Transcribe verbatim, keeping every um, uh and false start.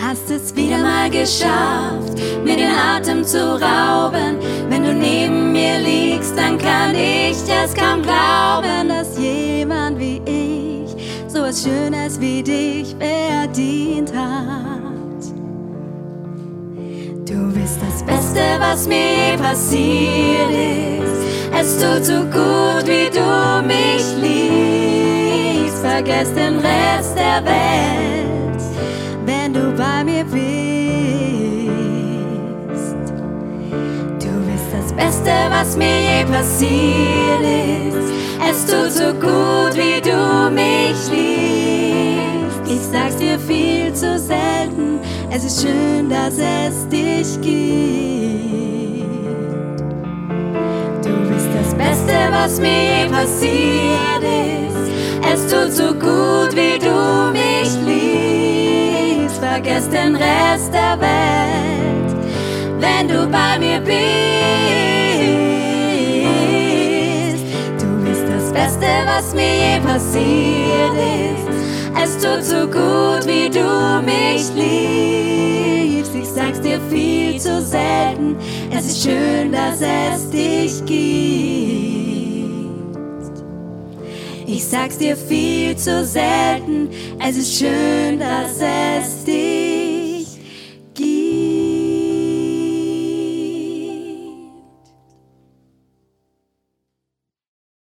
hast es wieder mal geschafft, mir den Atem zu rauben. Wenn du neben mir liegst, dann kann ich es kaum glauben, dass jemand wie ich so was Schönes wie dich verdient hat. Du bist das Beste, was mir je passiert ist. Es tut so gut, wie du mich liebst. Vergess den Rest der Welt, wenn du bei mir bist. Du bist das Beste, was mir je passiert ist. Es tut so gut, wie du mich liebst. Ich sag's dir viel zu selten, es ist schön, dass es dich gibt. Du bist das Beste, was mir je passiert ist. Es tut so gut, wie du mich liebst. Vergess den Rest der Welt, wenn du bei mir bist. Du bist das Beste, was mir je passiert ist. Es tut so gut, wie du mich liebst. Ich sag's dir viel zu selten, es ist schön, dass es dich gibt. Ich sag's dir viel zu selten, es ist schön, dass es dich gibt.